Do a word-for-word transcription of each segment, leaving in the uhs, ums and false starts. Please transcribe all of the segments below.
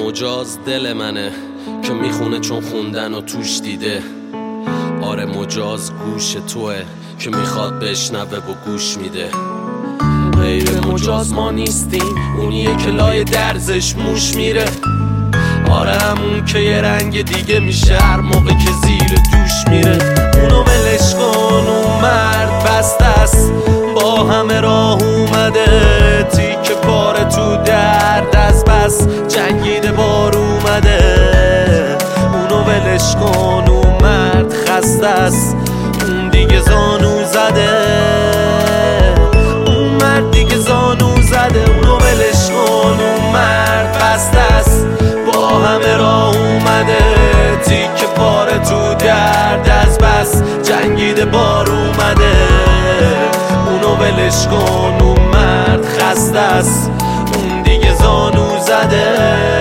مجاز دل منه که میخونه چون خوندن و توش دیده. آره مجاز گوش توه که میخواد بشنوه و گوش میده. غیر مجاز ما نیستیم، اونیه که لای درزش موش میره. آره همون که یه رنگ دیگه میشه هر موقع که زیر دوش میره. اونو ولش کن، اون مرد بسته است، با همه راه اومده. تیک پاره تو درد از بس جنگیده بار اومده. اونو ولش کن، اون مرد خسته است، اون دیگه زانو زده. اون مرد دیگه زانو زده. اونو ولش کن، اون مرد بسته است، با همه راه اومده. تیک پاره تو درد از بس جنگیده بار اومده. اونو ولش کن، اون مرد خسته است، اون دیگه زانو زده.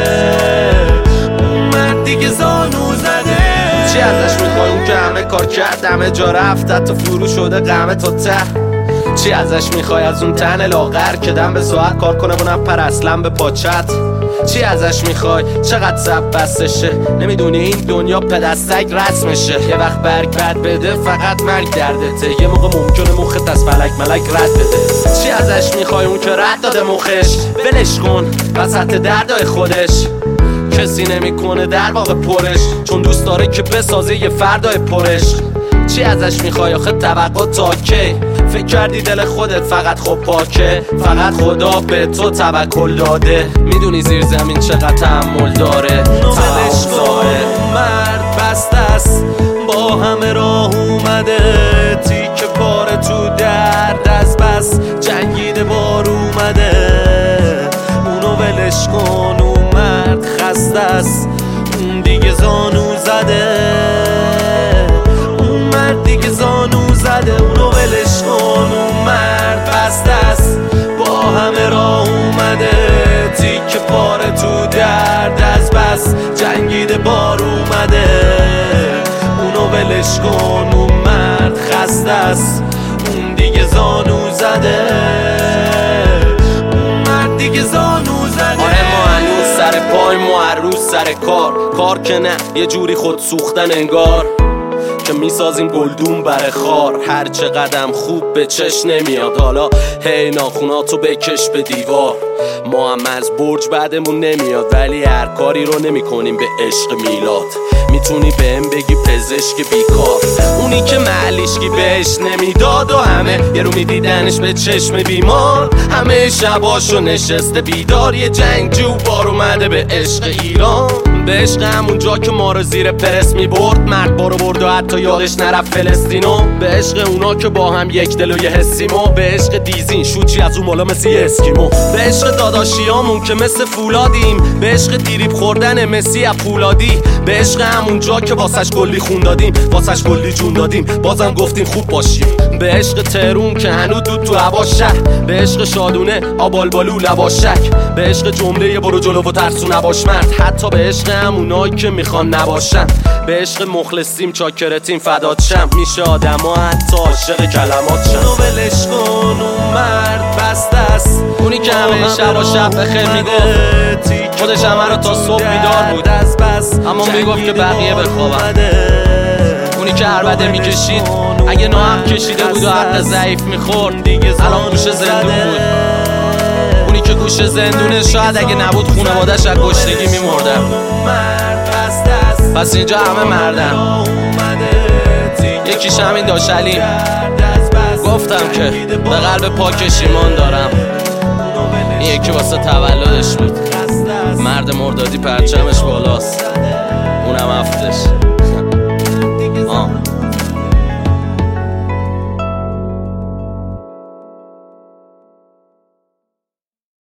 اون مرد دیگه زانو زده. چی ازش میخوای اون که همه کار کرد، همه جا رفت، حتی فرو شده غمه تا ته؟ چی ازش میخوای از اون تن لاغر که دم به ساعت کار کنه و نپر اصلا به پاچت؟ چی ازش میخوای؟ چقدر سب بستشه؟ نمیدونی این دنیا پدستک رسمشه. یه وقت برگ بد بده فقط مرگ دردته. یه موقع ممکنه مخت از فلک ملک رد بده. چی ازش میخوای اون که رد داده مخش؟ ولش کن وسط دردای خودش. کسی نمیکنه در واقع پرش، چون دوست داره که بسازه یه فردای پرش. چی ازش میخوای آخه توقع تا کی؟ فکر کردی دل خودت فقط خب پاکه؟ فقط خدا به تو توکل داده. میدونی زیر زمین چقدر تحمل داره. ولش کن، مرد بسته است، با همه راه اومده. تیک پاره تو درد از بس جنگیده بار اومده. اونو ولش کن، اون مرد خسته است، اون دیگه زانو زده. اون مرد دیگه زانو زده. اونو ولش کن، اون مرد بسته است، با همه راه اومده. تیک پاره تو درد از بس جنگیده بار اومده. اونو ولش کن، اون مرد خسته است، اون دیگه زانو زده. اون مرد دیگه زانو زده. آره ما هنوز سر پای، ما هر روز سر کار. کار که نه یه جوری خود سوختن انگار که میسازیم گلدون بر خار. هر چه قدم خوب به چش نمیاد. حالا هی ناخوناتو بکش به دیوار. ما هم از برج بعدمون نمیاد، ولی هر کاری رو نمی کنیم به عشق میلاد. میتونی بهم بگی پزشک بیکار، اونی که محلیشگی بهش نمیداد و همه یه رو میدیدنش به چشم بیمار. همه شباشو نشسته بیدار، یه جنگجو بار اومده به عشق ایران. به عشق همون جا که ما رو زیر پرس میبرد، مرد بارو برد و حتی یادش نرفت فلسطینو. به عشق اونا که با هم یک دل و یه حسیمو. به عشق دیزین شوچی از اون بالا مثل یه اسکیمو. به عشق داداشیامون که مثل فولادیم. به عشق دیریب خوردن مسی از پولادی. به عشق همون جا که واسش کلی خون دادیم، واسش کلی جون دادیم، بازم گفتیم خوب باشیم. به عشق تهرون که هنو دود تو هوا شهر. به عشق شادونه آبالبالو لباشک. به عشق جمله برو جلو و ترسو نباش مرد. حتی به عشق همونایی که میخوان نباشن. به عشق مخلصیم چاکرتیم فدات شم. میشه آدم ها حتی عاشق کلمات شم. اونو ولش کن، اون مرد بسته است، اونی که همه شب و شب بخیر میگفت. خودش همه رو تا صبح بیدار بود، اما میگفت که بقیه بخوابن. اونی که عربده میکشید، اگه ناحق کشیده بود و حق ضعیف میخورد، الان گوشه زندون بود. اونی که گوشه زندونه شاید اگه نبود خونوادش از گشنگی میمردن. پس اینجا همه مردن. یکیش همین داشلی. گفتم که به قلب پاکش ایمان دارم. این یکی واسه تولدش بود. مرد مردادی پرچمش بالاست، اونم هفتش.